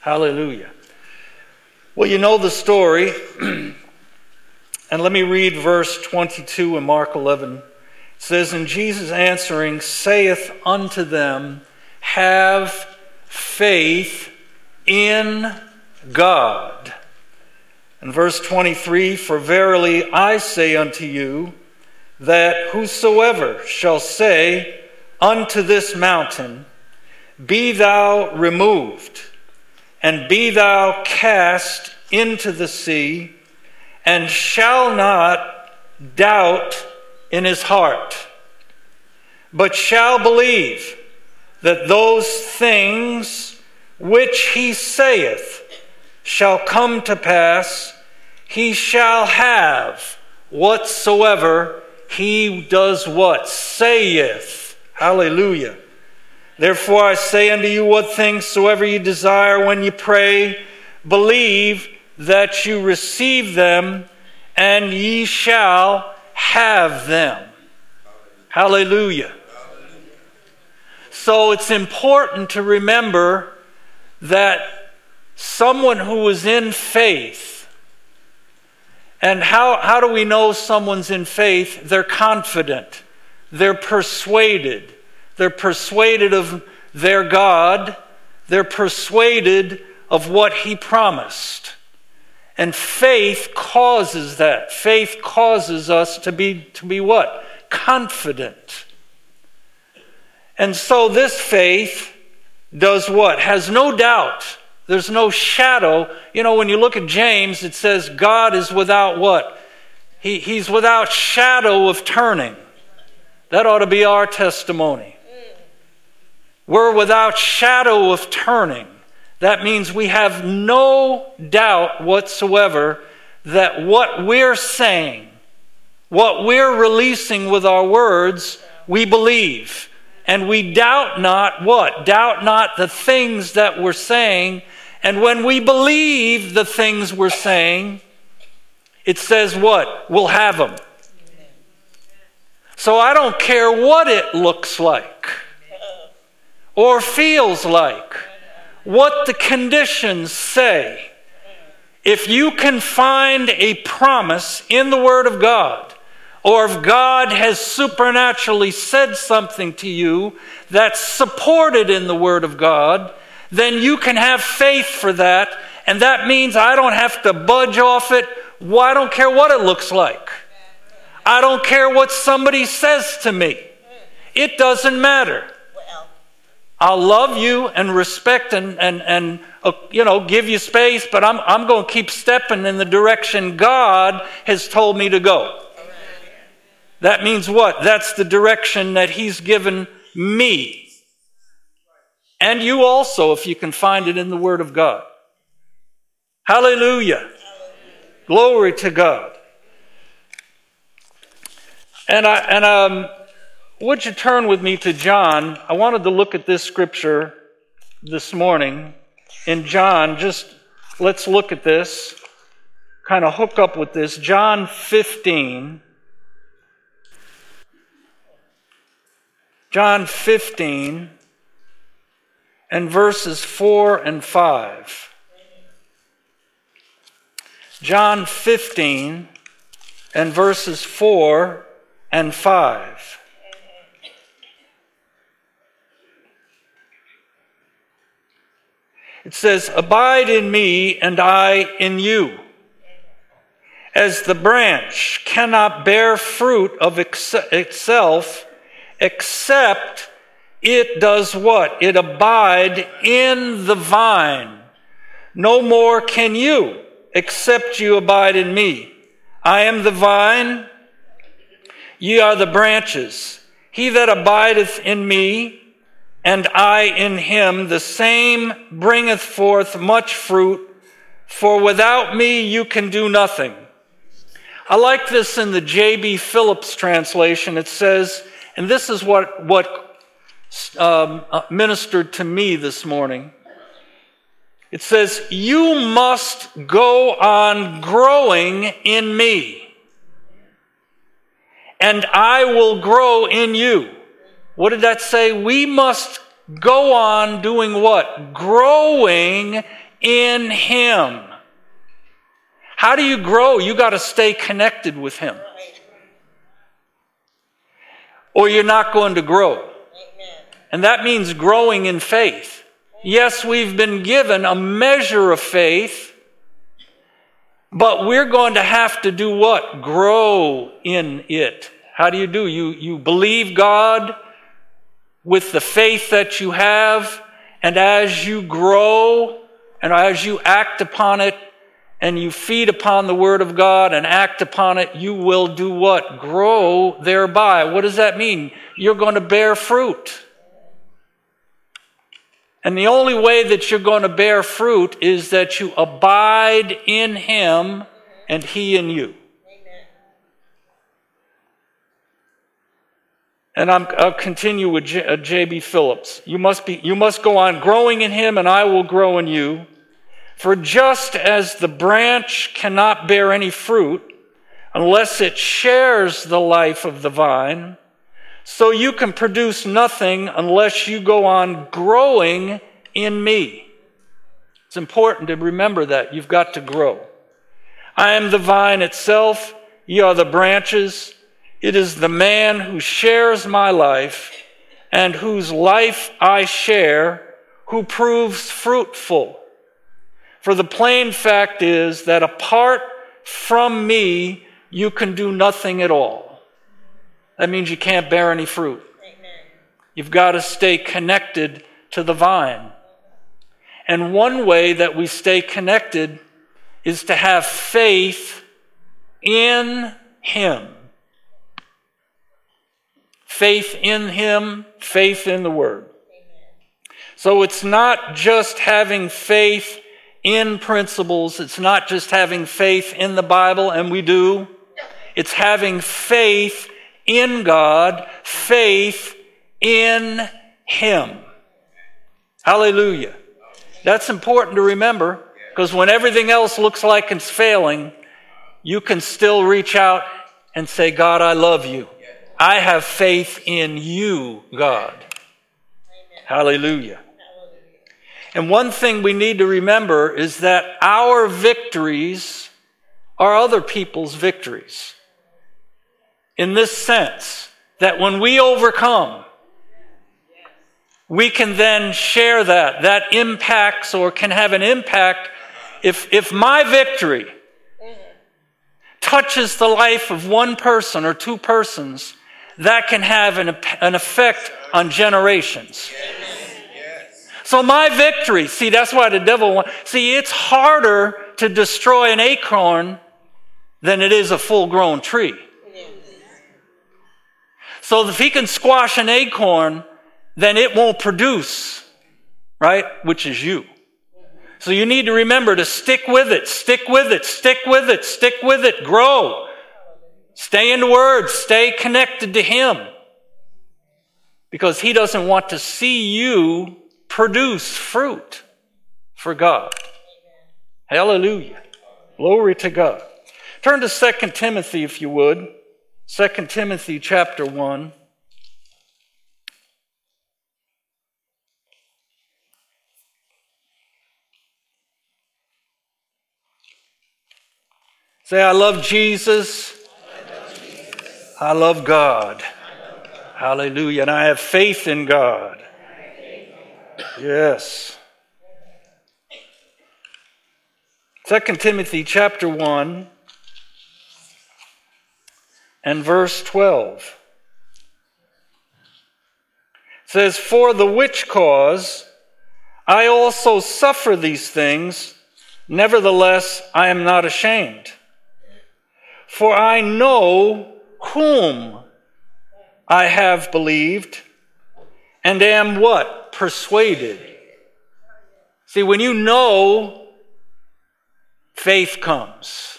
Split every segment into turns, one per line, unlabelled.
Hallelujah. Well, you know the story. And let me read verse 22 in Mark 11. It says, "And Jesus answering saith unto them, Have faith in God." And verse 23, "For verily I say unto you, that whosoever shall say unto this mountain, Be thou removed, and be thou cast into the sea, and shall not doubt in his heart, but shall believe that those things which he saith shall come to pass, he shall have whatsoever he does what? Saith. Hallelujah. Therefore I say unto you, what things soever you desire when you pray, believe that you receive them, and ye shall have them. Hallelujah. So it's important to remember that someone who is in faith, and how do we know someone's in faith? They're confident. They're persuaded. They're persuaded of their God. They're persuaded of what He promised. And faith causes that. Faith causes us to be what? Confident. And so this faith does what? Has no doubt. There's no shadow. You know, when you look at James, it says God is without what? He's without shadow of turning. That ought to be our testimony. We're without shadow of turning. That means we have no doubt whatsoever that what we're saying, what we're releasing with our words, we believe. And we doubt not what? Doubt not the things that we're saying. And when we believe the things we're saying, it says what? We'll have them. So I don't care what it looks like or feels like, what the conditions say. If you can find a promise in the Word of God, or if God has supernaturally said something to you that's supported in the Word of God, then you can have faith for that. And that means I don't have to budge off it. Well, I don't care what it looks like. I don't care what somebody says to me. It doesn't matter. I'll love you and respect and give you space, but I'm going to keep stepping in the direction God has told me to go. That means what? That's the direction that He's given me. And you also, if you can find it in the Word of God. Hallelujah. Glory to God. And would you turn with me to John? I wanted to look at this scripture this morning. In John, let's look at this. Kind of hook up with this. John 15. John 15 and verses 4 and 5. John 15 and verses 4 and 5. It says, "Abide in me, and I in you. As the branch cannot bear fruit of itself, except it does what? It abide in the vine. No more can you, except you abide in me. I am the vine, ye are the branches. He that abideth in me, and I in him, the same bringeth forth much fruit, for without me you can do nothing." I like this in the J.B. Phillips translation. It says, and this is what ministered to me this morning. It says, "You must go on growing in me, and I will grow in you." What did that say? We must go on doing what? Growing in him. How do you grow? You got to stay connected with him. Or you're not going to grow. And that means growing in faith. Yes, we've been given a measure of faith, but we're going to have to do what? Grow in it. How do? You believe God with the faith that you have, and as you grow and as you act upon it and you feed upon the Word of God and act upon it, you will do what? Grow thereby. What does that mean? You're going to bear fruit. And the only way that you're going to bear fruit is that you abide in him and he in you. And I'll continue with J.B. Phillips. You must go on growing in him, and I will grow in you. For just as the branch cannot bear any fruit unless it shares the life of the vine, so you can produce nothing unless you go on growing in me. It's important to remember that. You've got to grow. I am the vine itself. Ye are the branches. It is the man who shares my life and whose life I share who proves fruitful. For the plain fact is that apart from me, you can do nothing at all. That means you can't bear any fruit. Amen. You've got to stay connected to the vine. And one way that we stay connected is to have faith in him. Faith in him, faith in the Word. Amen. So it's not just having faith in principles. It's not just having faith in the Bible, and we do. It's having faith in God, faith in him. Hallelujah. That's important to remember, because when everything else looks like it's failing, you can still reach out and say, God, I love you. I have faith in you, God. Amen. Hallelujah. And one thing we need to remember is that our victories are other people's victories. In this sense, that when we overcome, we can then share that. That impacts or can have an impact. If my victory touches the life of one person or two persons, that can have an effect on generations. So my victory, see, that's why the devil wants, see, it's harder to destroy an acorn than it is a full-grown tree. So if he can squash an acorn, then it won't produce, right? Which is you. So you need to remember to stick with it, stick with it, stick with it, stick with it, grow. Stay in the Word, stay connected to him. Because he doesn't want to see you produce fruit for God. Hallelujah. Glory to God. Turn to 2 Timothy, if you would. 2 Timothy chapter 1. Say, I love Jesus. I love God. Hallelujah. And I have faith in God. Yes. 2 Timothy chapter 1 and verse 12. It says, for the which cause I also suffer these things, nevertheless I am not ashamed. For I know whom I have believed and am what? Persuaded. See, when you know, faith comes.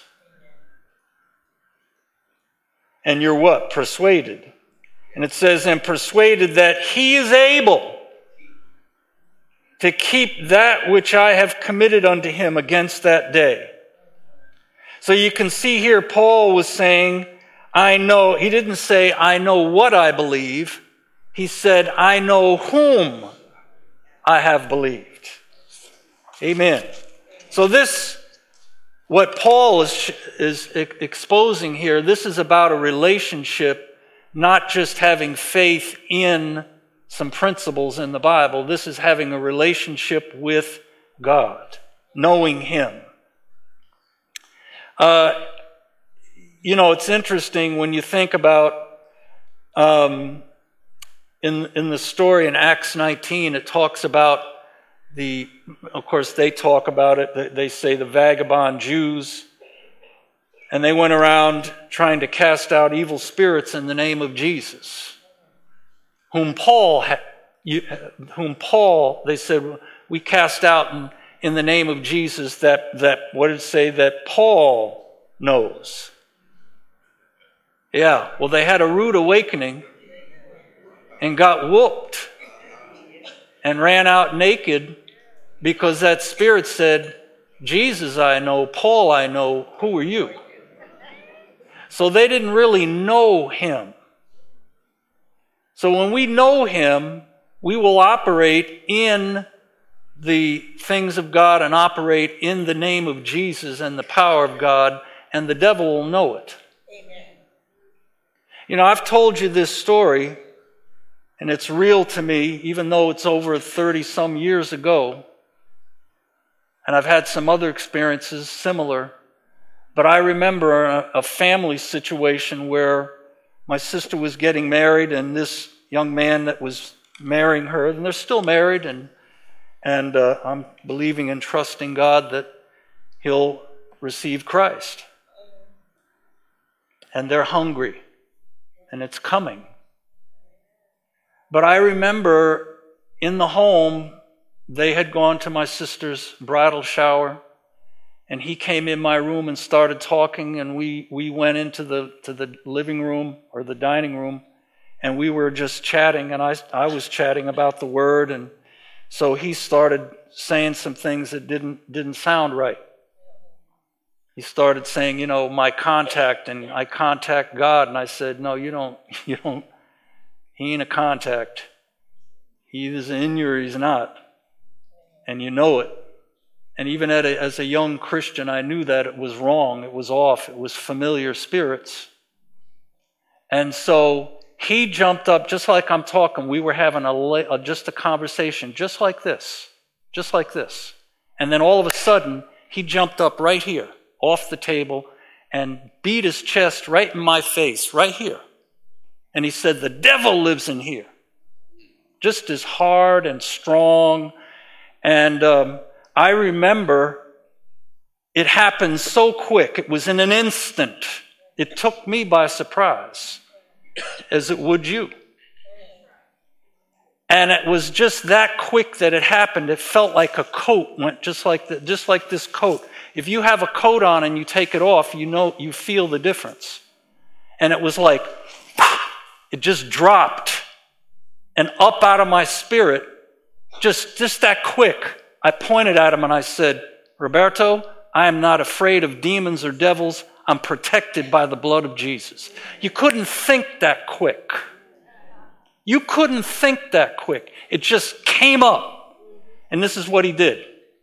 And you're what? Persuaded. And it says, and persuaded that he is able to keep that which I have committed unto him against that day. So you can see here Paul was saying, I know. He didn't say, I know what I believe. He said, I know whom I have believed. Amen. So this, what Paul is exposing here, this is about a relationship, not just having faith in some principles in the Bible. This is having a relationship with God, knowing Him. It's interesting when you think about in the story in Acts 19, it talks about of course they talk about it, they say the vagabond Jews, and they went around trying to cast out evil spirits in the name of Jesus, whom Paul, they said, we cast out in the name of Jesus that what did it say, that Paul knows. Yeah, well, they had a rude awakening and got whooped and ran out naked because that spirit said, Jesus I know, Paul I know, who are you? So they didn't really know Him. So when we know Him, we will operate in the things of God and operate in the name of Jesus and the power of God, and the devil will know it. Amen. I've told you this story, and it's real to me, even though it's over 30-some years ago. And I've had some other experiences similar. But I remember a family situation where my sister was getting married, and this young man that was marrying her, and they're still married, and I'm believing and trusting God that he'll receive Christ. And they're hungry, and it's coming. But I remember in the home, they had gone to my sister's bridal shower, and he came in my room and started talking, and we went into the living room or the dining room, and we were just chatting, and I was chatting about the Word, and so he started saying some things that didn't sound right. He started saying, my contact, and I contact God, and I said, no, you don't. He ain't a contact. He is in you or he's not. And you know it. And even as a young Christian, I knew that it was wrong, it was off, it was familiar spirits. And so he jumped up, just like I'm talking. We were having just a conversation, just like this. And then all of a sudden, he jumped up right here, off the table, and beat his chest right in my face, right here. And he said, the devil lives in here. Just as hard and strong. And I remember it happened so quick. It was in an instant. It took me by surprise, as it would you. And it was just that quick that it happened. It felt like a coat went just like this coat. If you have a coat on and you take it off, you feel the difference. And it was like, it just dropped and up out of my spirit, just that quick. I pointed at him and I said, Roberto, I am not afraid of demons or devils. I'm protected by the blood of Jesus. You couldn't think that quick. You couldn't think that quick. It just came up. And this is what he did.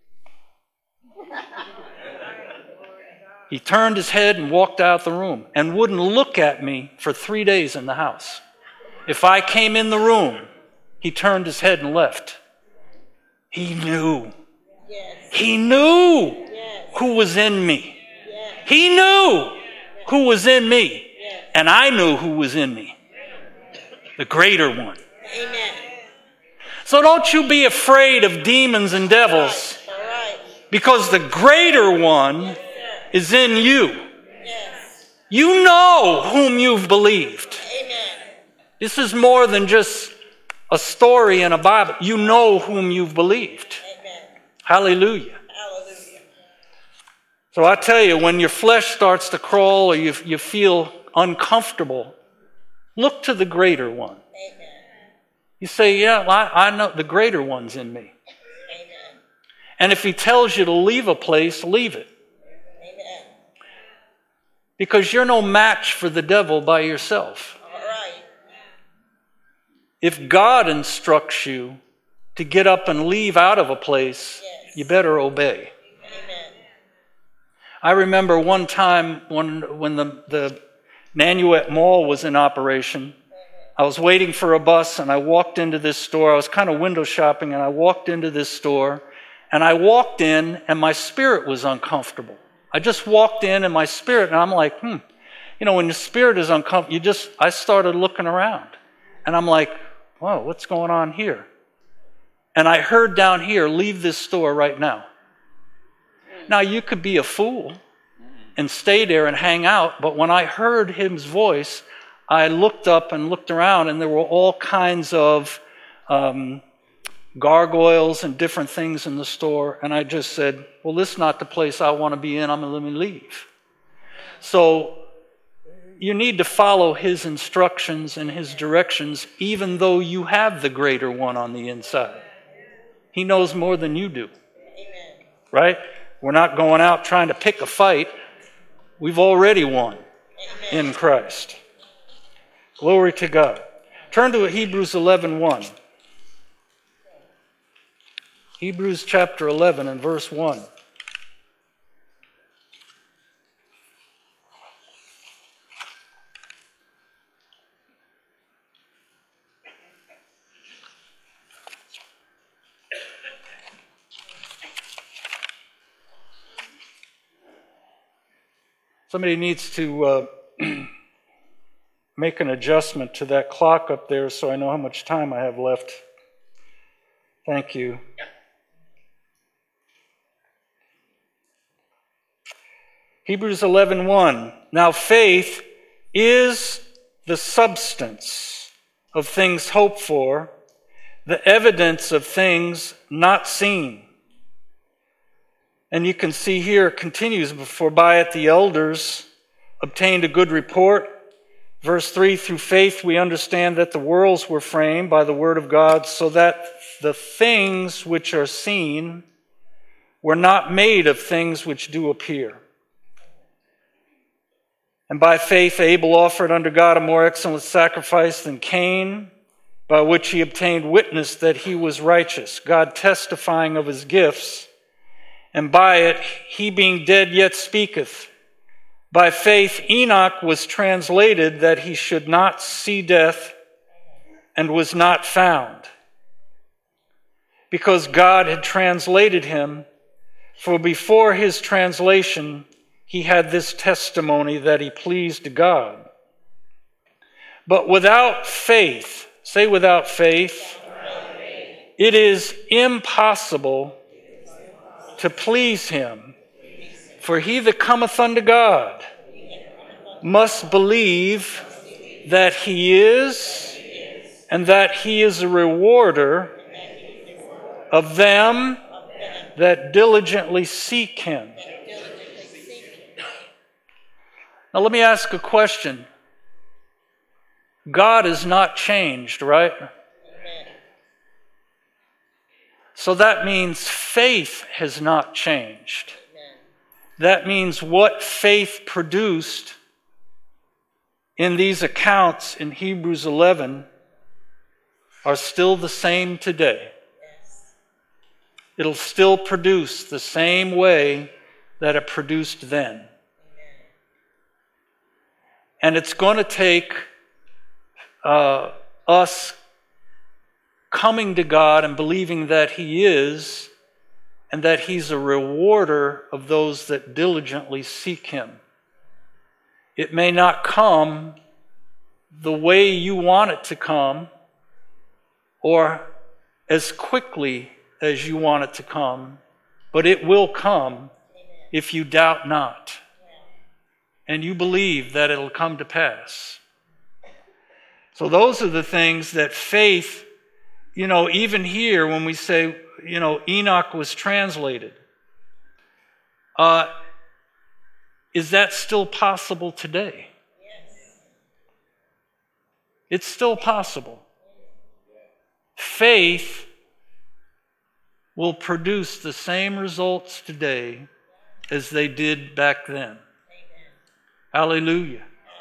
He turned his head and walked out the room and wouldn't look at me for 3 days in the house. If I came in the room, he turned his head and left. He knew. Yes. He knew who was in me. Yes. He knew who was in me. Yes. And I knew who was in me. The greater one. Amen. So don't you be afraid of demons and devils. All right. Because the greater one is in you. Yes. You know whom you've believed. Amen. This is more than just a story in a Bible. You know whom you've believed. Amen. Hallelujah. Hallelujah. So I tell you, when your flesh starts to crawl or you feel uncomfortable, look to the greater one. Amen. You say, yeah, I know the greater one's in me. Amen. And if he tells you to leave a place, leave it. Amen. Because you're no match for the devil by yourself. All right. If God instructs you to get up and leave out of a place, yes, you better obey. Amen. I remember one time when the Nanuet Mall was in operation, I was waiting for a bus and I walked into this store. I was kind of window shopping and I walked into this store and I walked in and my spirit was uncomfortable. I just walked in and my spirit, and I'm like, when the spirit is uncomfortable, I started looking around and I'm like, whoa, what's going on here? And I heard down here, leave this store right now. Now, you could be a fool and stay there and hang out, but when I heard his voice, I looked up and looked around, and there were all kinds of gargoyles and different things in the store, and I just said, well, this is not the place I want to be in. I'm going to let me leave. So you need to follow his instructions and his directions, even though you have the greater one on the inside. He knows more than you do. Right? We're not going out trying to pick a fight. We've already won in Christ. Glory to God. Turn to Hebrews 11:1. Hebrews chapter 11 and verse 1. Somebody needs to make an adjustment to that clock up there so I know how much time I have left. Thank you. Hebrews 11:1. Now faith is the substance of things hoped for, the evidence of things not seen. And you can see here it continues, for by it the elders obtained a good report. Verse 3, through faith we understand that the worlds were framed by the word of God, so that the things which are seen were not made of things which do appear. And by faith Abel offered unto God a more excellent sacrifice than Cain, by which he obtained witness that he was righteous, God testifying of his gifts. And by it, he being dead yet speaketh. By faith, Enoch was translated that he should not see death, and was not found, because God had translated him. For before his translation, he had this testimony that he pleased God. But without faith, say without faith, it is impossible to please him. For he that cometh unto God must believe that he is, and that he is a rewarder of them that diligently seek him. Now let me ask a question. God is not changed, right? So that means faith has not changed. That means what faith produced in these accounts in Hebrews 11 are still the same today. It'll still produce the same way that it produced then. And it's going to take us coming to God and believing that he is, and that he's a rewarder of those that diligently seek him. It may not come the way you want it to come, or as quickly as you want it to come, but it will come if you doubt not, and you believe that it'll come to pass. So those are the things that faith, even here when we say, Enoch was translated, is that still possible today? Yes. It's still possible. Faith will produce the same results today as they did back then. Amen. Hallelujah.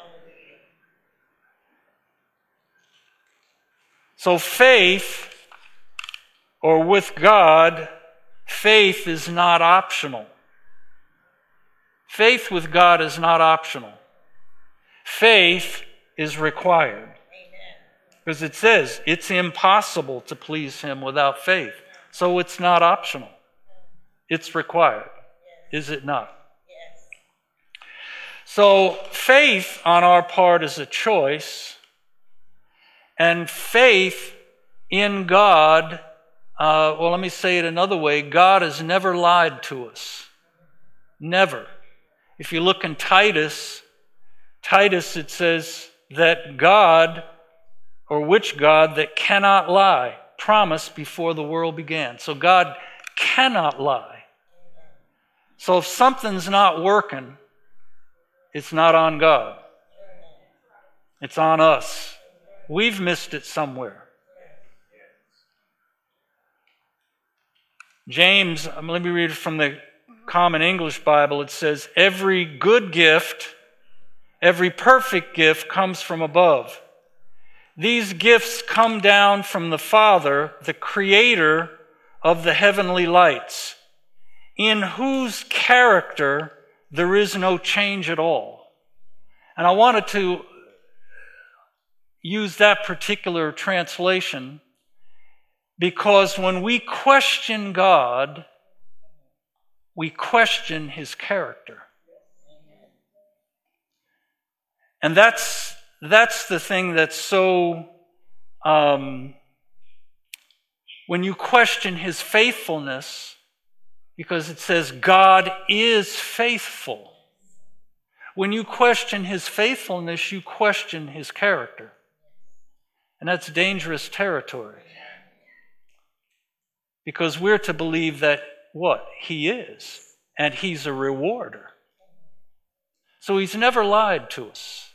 So faith, or with God, faith is not optional. Faith with God is not optional. Faith is required. Because it says it's impossible to please him without faith. So it's not optional. It's required. Is it not?
Yes.
So faith on our part is a choice. And faith in God, let me say it another way. God has never lied to us. Never. If you look in Titus, it says that God, or which God that cannot lie, promised before the world began. So God cannot lie. So if something's not working, it's not on God. It's on us. We've missed it somewhere. James, let me read it from the Common English Bible. It says, every good gift, every perfect gift comes from above. These gifts come down from the Father, the Creator of the heavenly lights, in whose character there is no change at all. And I wanted to use that particular translation because when we question God, we question his character. And that's the thing that's so, when you question his faithfulness, because it says God is faithful. When you question his faithfulness, you question his character. And that's dangerous territory. Because we're to believe that what? He is. And he's a rewarder. So he's never lied to us.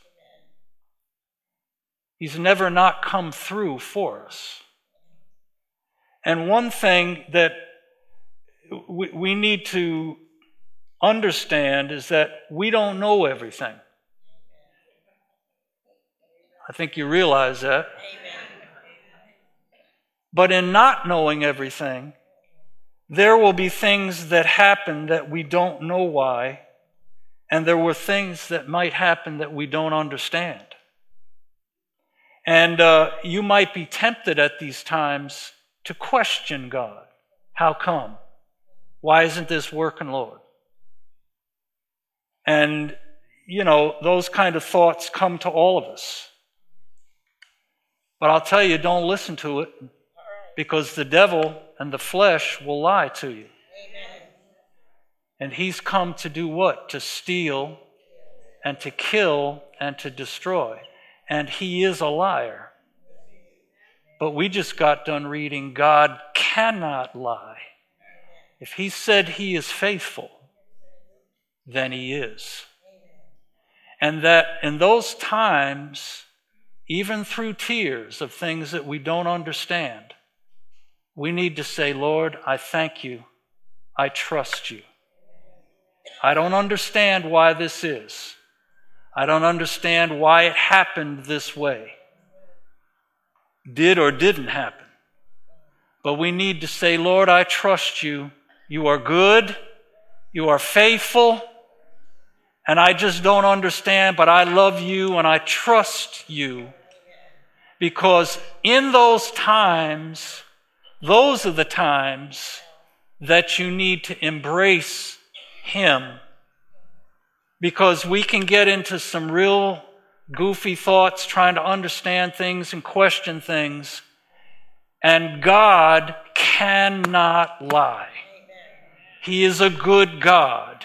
He's never not come through for us. And one thing that we need to understand is that we don't know everything. I think you realize that. But in not knowing everything, there will be things that happen that we don't know why, and there were things that might happen that we don't understand. And you might be tempted at these times to question God. How come? Why isn't this working, Lord? And, those kind of thoughts come to all of us. But I'll tell you, don't listen to it, because the devil and the flesh will lie to you.
Amen.
And he's come to do what? To steal and to kill and to destroy. And he is a liar. But we just got done reading God cannot lie. If he said he is faithful, then he is. And that in those times, even through tears of things that we don't understand, we need to say, Lord, I thank you. I trust you. I don't understand why this is. I don't understand why it happened this way. Did or didn't happen. But we need to say, Lord, I trust you. You are good. You are faithful. And I just don't understand, but I love you and I trust you. Because in those times, those are the times that you need to embrace him. Because we can get into some real goofy thoughts trying to understand things and question things. And God cannot lie. He is a good God.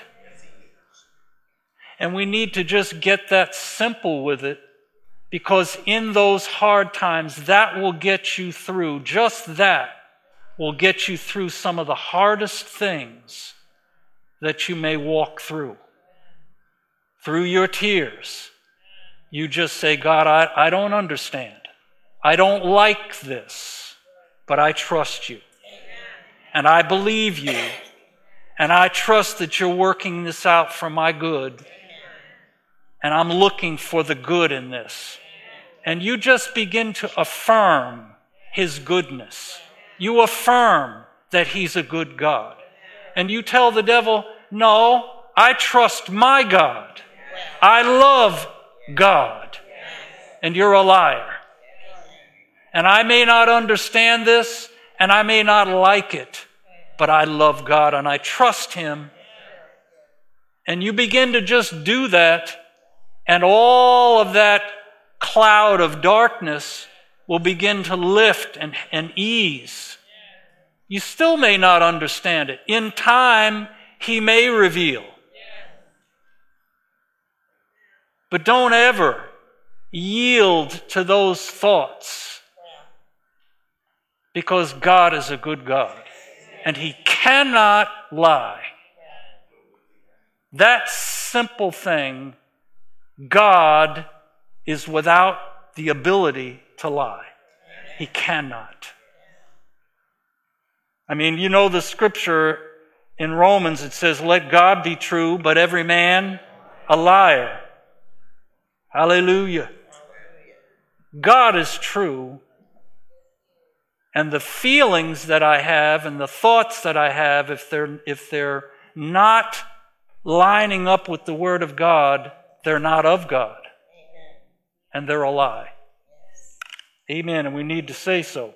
And we need to just get that simple with it, because in those hard times, that will get you through. Just that will get you through some of the hardest things that you may walk through. Through your tears, you just say, God, I don't understand. I don't like this, but I trust you. And I believe you. And I trust that you're working this out for my good. And I'm looking for the good in this. And you just begin to affirm his goodness. You affirm that he's a good God. And you tell the devil, no, I trust my God. I love God. And you're a liar. And I may not understand this, and I may not like it, but I love God and I trust Him. And you begin to just do that, and all of that cloud of darkness will begin to lift and ease. You still may not understand it. In time, He may reveal. But don't ever yield to those thoughts, because God is a good God and He cannot lie. That simple thing, God is without the ability to lie. He cannot. I mean, you know the scripture in Romans, it says, let God be true, but every man a liar. Hallelujah. God is true, and the feelings that I have and the thoughts that I have, if they're not lining up with the Word of God, they're not of God. Amen. And they're a lie. Yes. Amen. And we need to say so.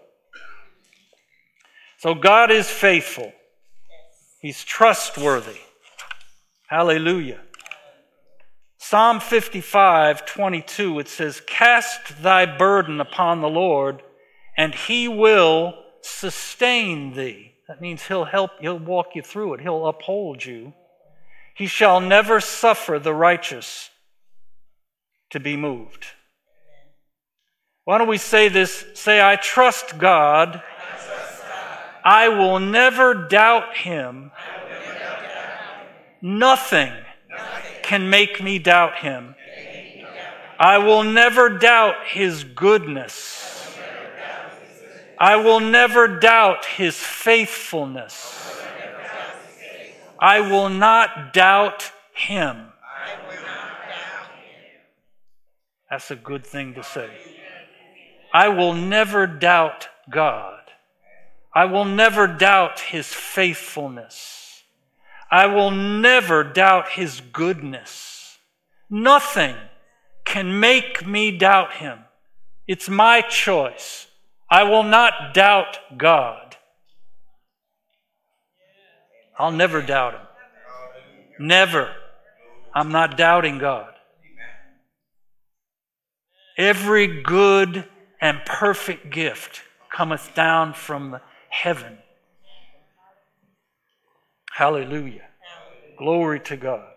So God is faithful. Yes. He's trustworthy. Hallelujah. Psalm 55:22, it says, cast thy burden upon the Lord, and He will sustain thee. That means He'll walk you through it. He'll uphold you. He shall never suffer the righteous to be moved. Why don't we say this? Say, I trust God. I will never doubt Him. Nothing can make me doubt Him. I will never doubt His goodness. I will never doubt His faithfulness. I will not doubt Him. That's a good thing to say. I will never doubt God. I will never doubt His faithfulness. I will never doubt His goodness. Nothing can make me doubt Him. It's my choice. I will not doubt God. I'll never doubt Him. Never. I'm not doubting God. Every good and perfect gift cometh down from heaven. Hallelujah. Glory to God.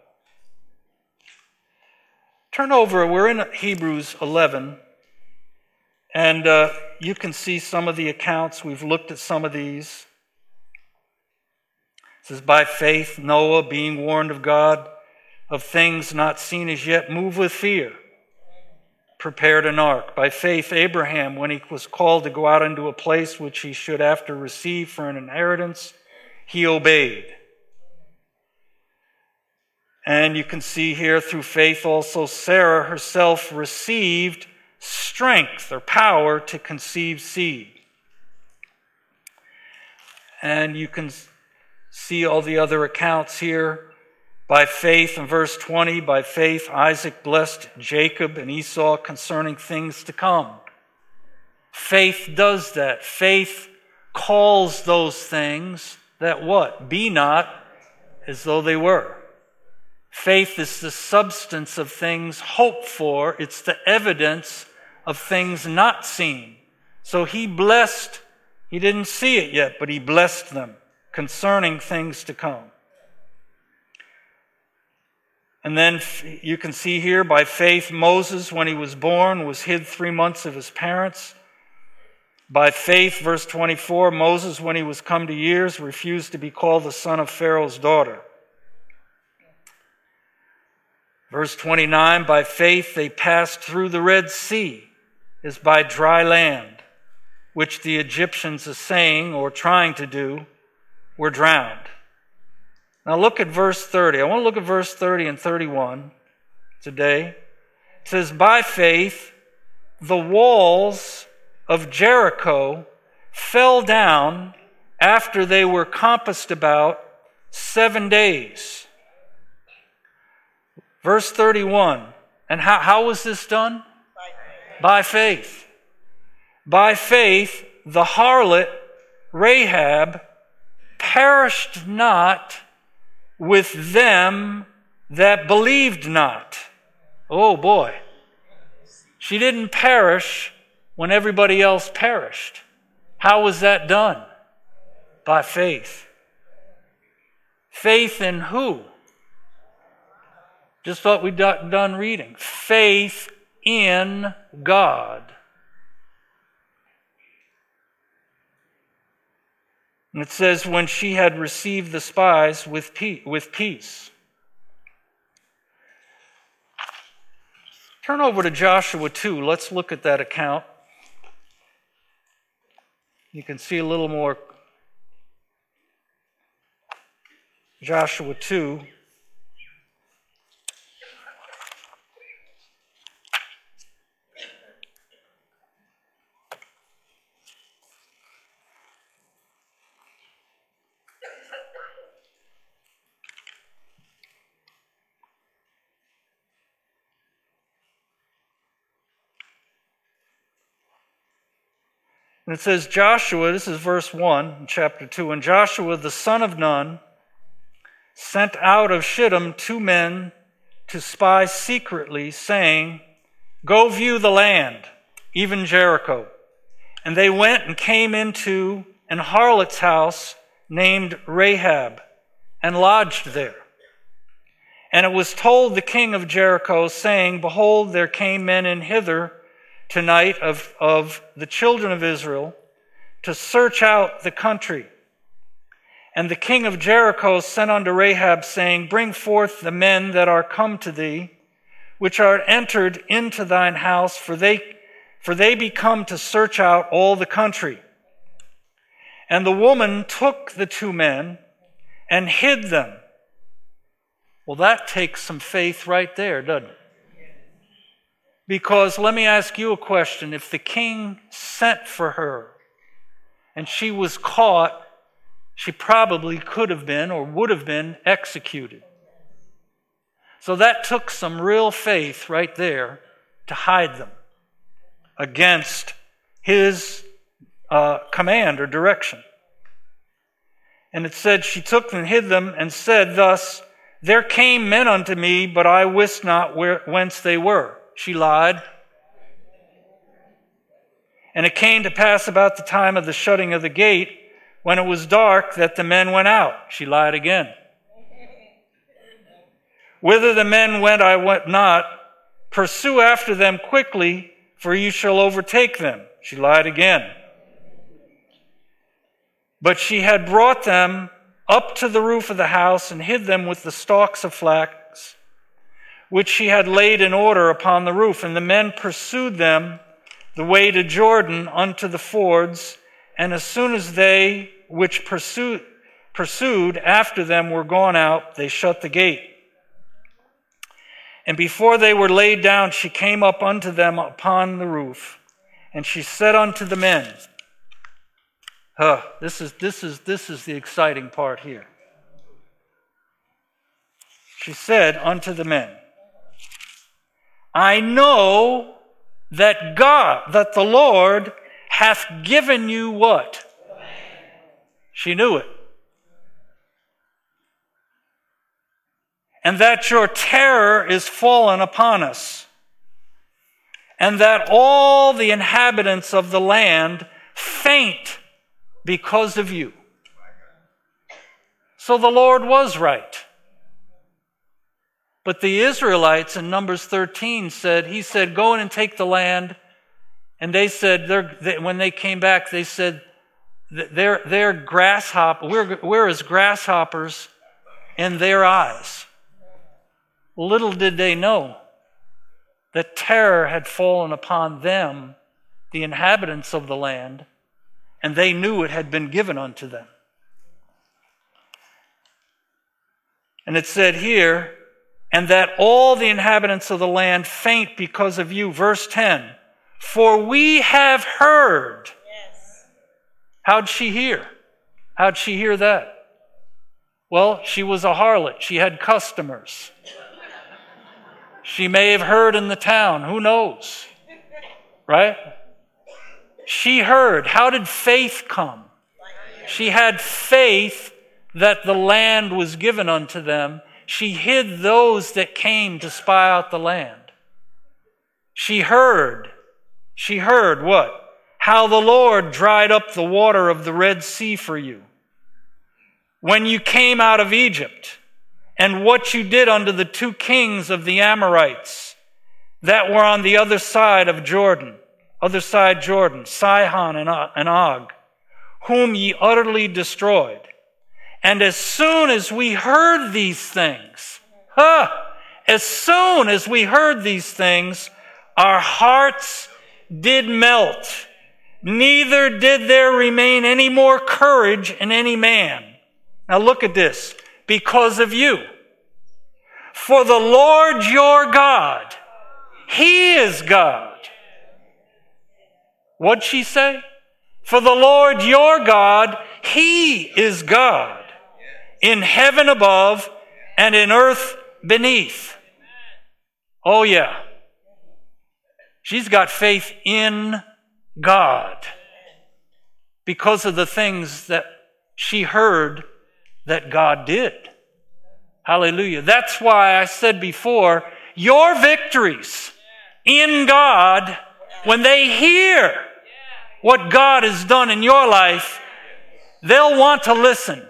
Turn over. We're in Hebrews 11. And you can see some of the accounts. We've looked at some of these. It says, by faith, Noah, being warned of God of things not seen as yet, moved with fear, prepared an ark. By faith, Abraham, when he was called to go out into a place which he should after receive for an inheritance, he obeyed. And you can see here, through faith also, Sarah herself received strength or power to conceive seed. And you can see all the other accounts here. By faith, in verse 20, by faith Isaac blessed Jacob and Esau concerning things to come. Faith does that. Faith calls those things that what? Be not as though they were. Faith is the substance of things hoped for. It's the evidence of things not seen. So he blessed, he didn't see it yet, but he blessed them concerning things to come. And then you can see here, by faith, Moses, when he was born, was hid 3 months of his parents. By faith, verse 24, Moses, when he was come to years, refused to be called the son of Pharaoh's daughter. Verse 29, by faith they passed through the Red Sea as by dry land, which the Egyptians, assaying or trying to do, were drowned. Now look at verse 30. I want to look at verse 30 and 31 today. It says, by faith, the walls of Jericho fell down after they were compassed about 7 days. Verse 31. And how was this done? By faith. By faith, the harlot Rahab perished not with them that believed not. Oh boy. She didn't perish when everybody else perished. How was that done? By faith. Faith in who? Just what we've done reading. Faith in God. And it says, when she had received the spies with peace. Turn over to Joshua 2. Let's look at that account. You can see a little more. Joshua 2. And it says, Joshua, this is verse 1 in chapter 2, and Joshua the son of Nun sent out of Shittim 2 men to spy secretly, saying, go view the land, even Jericho. And they went and came into an harlot's house named Rahab, and lodged there. And it was told the king of Jericho, saying, behold, there came men in hither tonight of the children of Israel to search out the country. And the king of Jericho sent unto Rahab, saying, bring forth the men that are come to thee, which are entered into thine house, for they be come to search out all the country. And the woman took the 2 men and hid them. Well, that takes some faith right there, doesn't it? Because let me ask you a question. If the king sent for her and she was caught, she probably could have been or would have been executed. So that took some real faith right there to hide them against his command or direction. And it said, she took them and hid them and said thus, there came men unto me, but I wist not whence they were. She lied. And it came to pass about the time of the shutting of the gate, when it was dark, that the men went out. She lied again. Whither the men went, I went not. Pursue after them quickly, for you shall overtake them. She lied again. But she had brought them up to the roof of the house and hid them with the stalks of flax, which she had laid in order upon the roof. And the men pursued them the way to Jordan unto the fords. And as soon as they which pursued after them were gone out, they shut the gate. And before they were laid down, she came up unto them upon the roof. And she said unto the men, this is the exciting part here. She said unto the men, I know that God, that the Lord hath given you what? She knew it. And that your terror is fallen upon us, and that all the inhabitants of the land faint because of you. So the Lord was right. But the Israelites in Numbers 13 he said, go in and take the land. And they said, when they came back, they said, they're grasshopper. We're as grasshoppers in their eyes. Little did they know that terror had fallen upon them, the inhabitants of the land, and they knew it had been given unto them. And it said here, and that all the inhabitants of the land faint because of you. Verse 10, for we have heard. Yes. How'd she hear? How'd she hear that? Well, she was a harlot. She had customers. She may have heard in the town. Who knows? Right? She heard. How did faith come? She had faith that the land was given unto them. She hid those that came to spy out the land. She heard what? How the Lord dried up the water of the Red Sea for you when you came out of Egypt, and what you did unto the two kings of the Amorites that were on the other side Jordan, Sihon and Og, whom ye utterly destroyed. And as soon as we heard these things, our hearts did melt, neither did there remain any more courage in any man. Now look at this. Because of you. For the Lord your God, He is God. What'd she say? For the Lord your God, He is God. In heaven above and in earth beneath. Oh yeah. She's got faith in God. Because of the things that she heard that God did. Hallelujah. That's why I said before, your victories in God, when they hear what God has done in your life, they'll want to listen.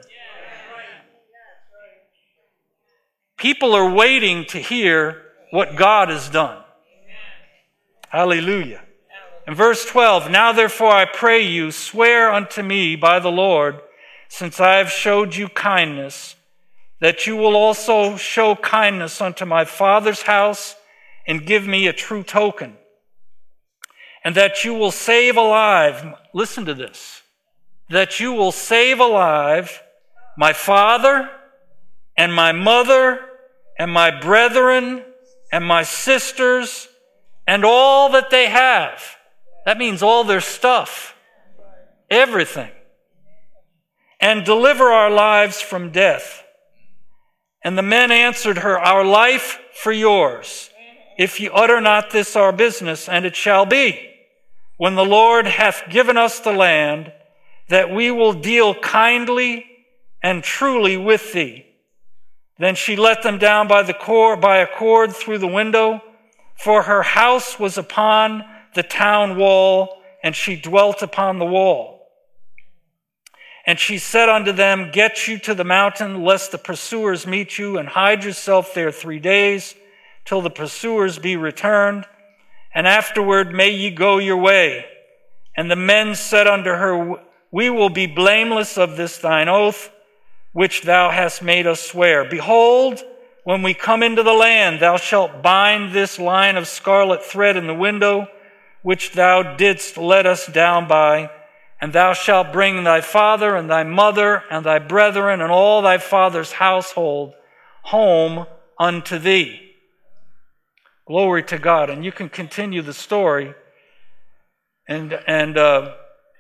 People are waiting to hear what God has done. Hallelujah. In verse 12, now therefore I pray you, swear unto me by the Lord, since I have showed you kindness, that you will also show kindness unto my father's house and give me a true token. And that you will save alive, listen to this, that you will save alive my father and my mother and my brethren and my sisters and all that they have. That means all their stuff, everything. And deliver our lives from death. And the men answered her, our life for yours, if ye utter not this our business, and it shall be, when the Lord hath given us the land, that we will deal kindly and truly with thee. Then she let them down by a cord through the window, for her house was upon the town wall, and she dwelt upon the wall. And she said unto them, get you to the mountain, lest the pursuers meet you, and hide yourself there 3 days, till the pursuers be returned, and afterward may ye go your way. And the men said unto her, we will be blameless of this thine oath, which thou hast made us swear. Behold, when we come into the land, thou shalt bind this line of scarlet thread in the window, which thou didst let us down by, and thou shalt bring thy father and thy mother and thy brethren and all thy father's household home unto thee. Glory to God. And you can continue the story. And of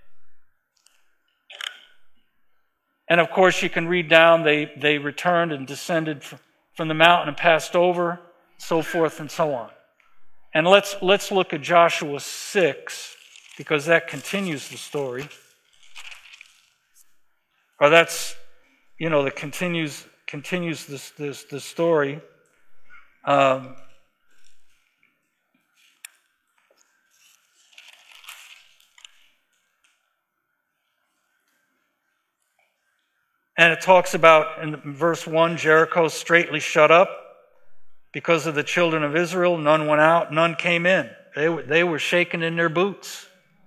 course you can read down, they returned and descended from the mountain and passed over, so forth and so on. And let's look at Joshua 6, because that continues the story. Or that's, that continues this story. And it talks about, in verse 1, Jericho straightly shut up because of the children of Israel. None went out, none came in. They were shaking in their boots.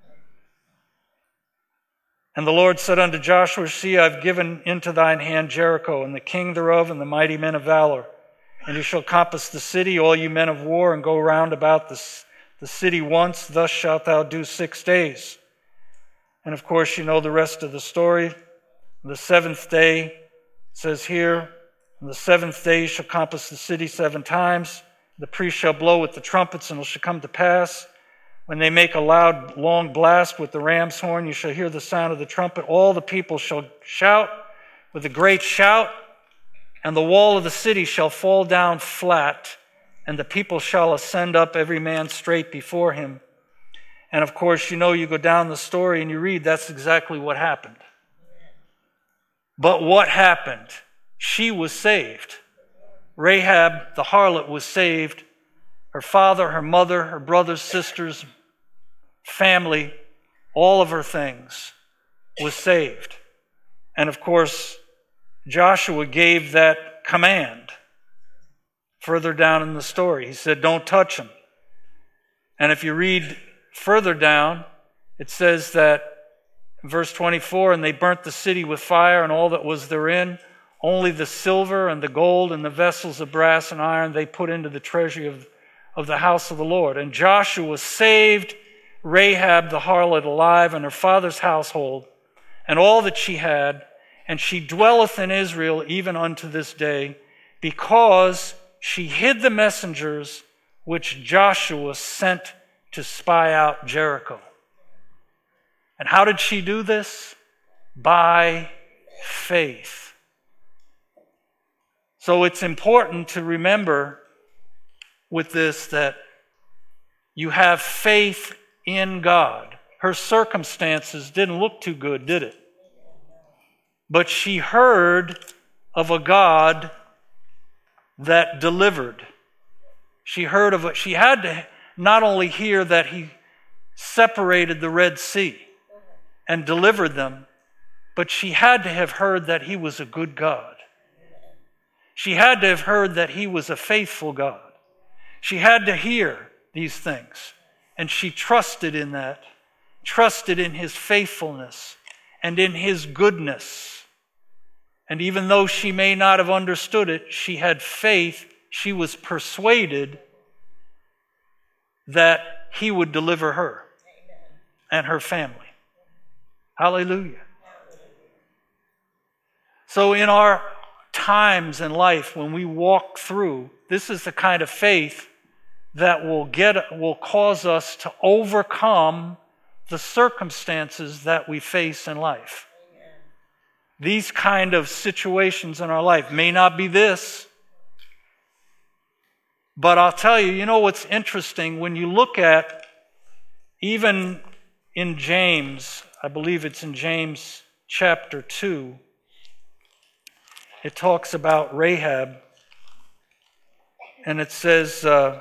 And the Lord said unto Joshua, see, I've given into thine hand Jericho, and the king thereof, and the mighty men of valor. And you shall compass the city, all you men of war, and go round about the city once. Thus shalt thou do 6 days. And of course, you know the rest of the story. The seventh day, it says here, on the seventh day you shall compass the city 7 times. The priest shall blow with the trumpets, and it shall come to pass, when they make a loud, long blast with the ram's horn, you shall hear the sound of the trumpet. All the people shall shout with a great shout, and the wall of the city shall fall down flat, and the people shall ascend up every man straight before him. And of course, you go down the story and you read, that's exactly what happened. But what happened? She was saved. Rahab, the harlot, was saved. Her father, her mother, her brothers, sisters, family, all of her things was saved. And of course, Joshua gave that command further down in the story. He said, don't touch them. And if you read further down, it says that in verse 24, and they burnt the city with fire and all that was therein. Only the silver and the gold and the vessels of brass and iron they put into the treasury of the house of the Lord. And Joshua saved Rahab the harlot alive and her father's household and all that she had, and she dwelleth in Israel even unto this day, because she hid the messengers which Joshua sent to spy out Jericho. And how did she do this? By faith. So it's important to remember with this that you have faith in God. Her circumstances didn't look too good, did it? But she heard of a God that delivered. She had to not only hear that he separated the Red Sea and delivered them, but she had to have heard that he was a good God. She had to have heard that he was a faithful God. She had to hear these things, and she trusted in that, trusted in his faithfulness and in his goodness. And even though she may not have understood it, she had faith. She was persuaded that he would deliver her and her family. Hallelujah. So in our times in life when we walk through, this is the kind of faith that will cause us to overcome the circumstances that we face in life. These kind of situations in our life may not be this, but I'll tell you, what's interesting, when you look at, even in James, I believe it's in James chapter 2, it talks about Rahab, and it says,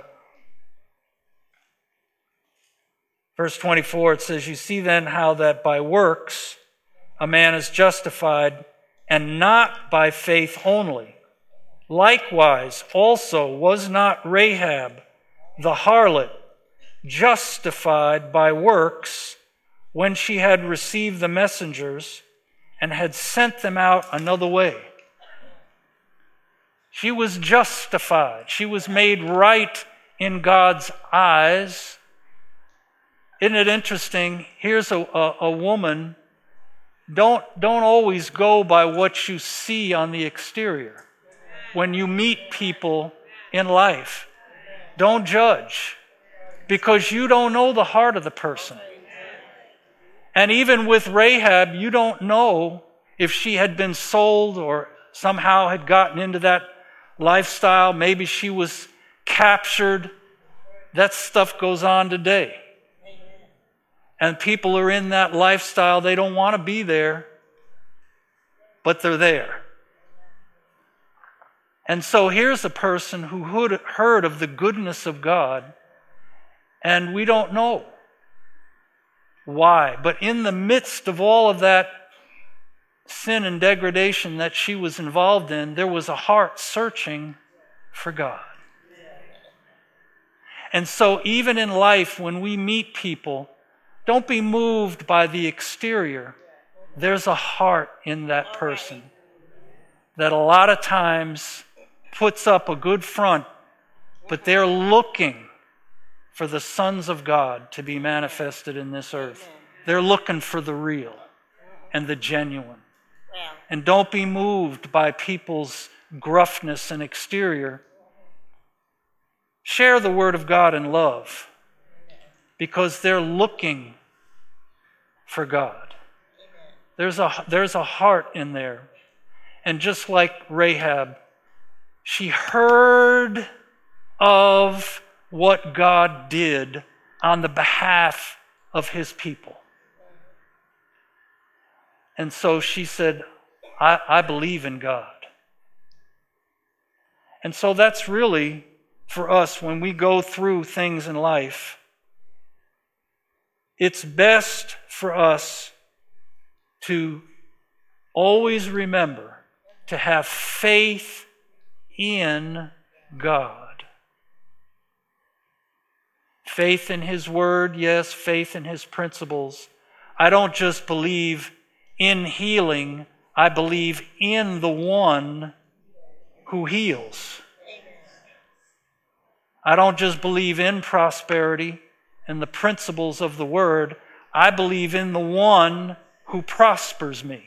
verse 24, it says, you see then how that by works a man is justified, and not by faith only. Likewise, also was not Rahab the harlot justified by works when she had received the messengers and had sent them out another way? She was justified. She was made right in God's eyes. Isn't it interesting? Here's a woman. Don't always go by what you see on the exterior. When you meet people in life, don't judge, because you don't know the heart of the person. And even with Rahab, you don't know if she had been sold or somehow had gotten into that lifestyle. Maybe she was captured. That stuff goes on today. And people are in that lifestyle. They don't want to be there, but they're there. And so here's a person who heard of the goodness of God, and we don't know why. But in the midst of all of that sin and degradation that she was involved in, there was a heart searching for God. And so even in life, when we meet people, don't be moved by the exterior. There's a heart in that person that a lot of times puts up a good front, but they're looking for the sons of God to be manifested in this earth. They're looking for the real and the genuine. And don't be moved by people's gruffness and exterior. Share the word of God in love, because they're looking for God. There's a heart in there. And just like Rahab, she heard of what God did on the behalf of his people. And so she said, I believe in God. And so that's really, for us, when we go through things in life, it's best for us to always remember to have faith in God. Faith in his word, yes, faith in his principles. I don't just believe in healing, I believe in the one who heals. I don't just believe in prosperity and the principles of the word, I believe in the one who prospers me.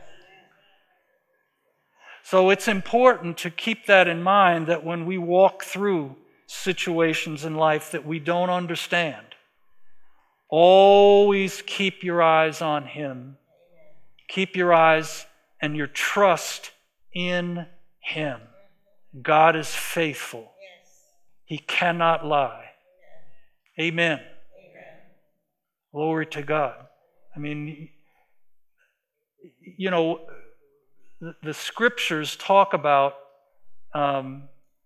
So it's important to keep that in mind, that when we walk through situations in life that we don't understand, always keep your eyes on him. Keep your eyes and your trust in him. God is faithful. He cannot lie. Amen. Glory to God. I mean, you know, the scriptures talk about, and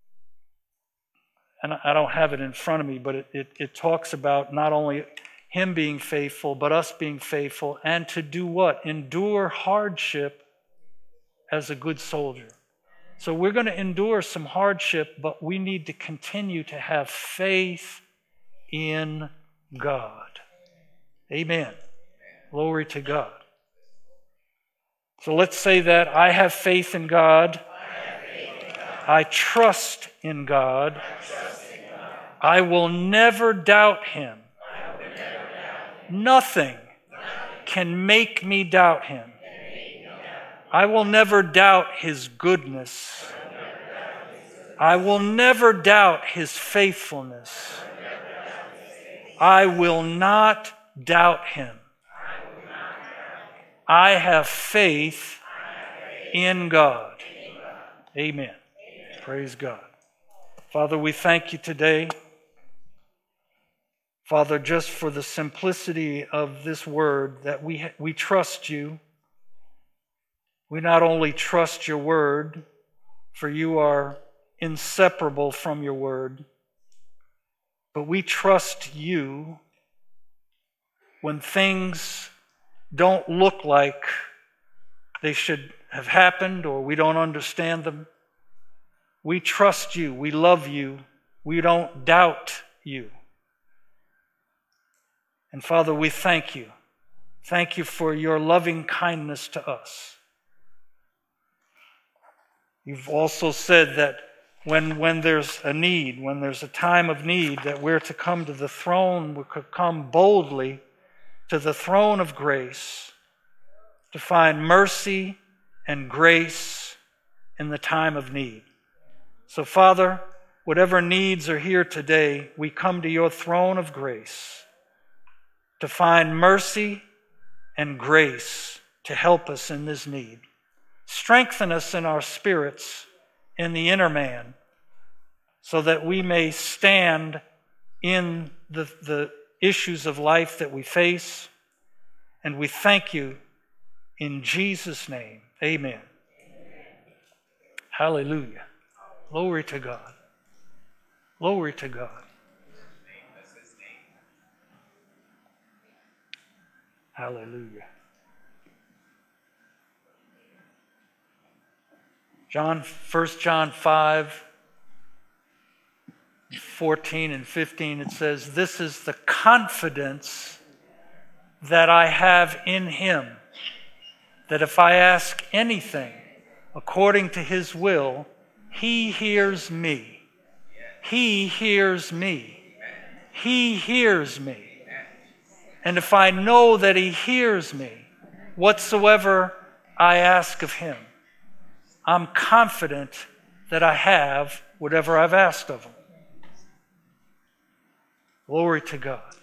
I don't have it in front of me, but it talks about not only him being faithful, but us being faithful, and to do what? Endure hardship as a good soldier. So we're going to endure some hardship, but we need to continue to have faith in God. Amen. Glory to God. So let's say that I have faith in God. I trust in God. I will never doubt him. Nothing can make me doubt him. I will never doubt his goodness. I will never doubt his faithfulness. I will not doubt him. I have faith in God. Amen. Praise God. Father, we thank you today. Father, just for the simplicity of this word, that we trust you. We not only trust your word, for you are inseparable from your word, but we trust you when things don't look like they should have happened or we don't understand them. We trust you. We love you. We don't doubt you. And Father, we thank you. Thank you for your loving kindness to us. You've also said that when there's a need, when there's a time of need, that we're to come to the throne, we could come boldly to the throne of grace to find mercy and grace in the time of need. So, Father, whatever needs are here today, we come to your throne of grace to find mercy and grace to help us in this need. Strengthen us in our spirits, in the inner man, so that we may stand in the issues of life that we face. And we thank you in Jesus' name. Amen. Hallelujah. Glory to God. Glory to God. Hallelujah. 1 John 5, 14 and 15, it says, "This is the confidence that I have in him, that if I ask anything according to his will, he hears me." He hears me. He hears me. And if I know that he hears me, whatsoever I ask of him, I'm confident that I have whatever I've asked of him. Glory to God.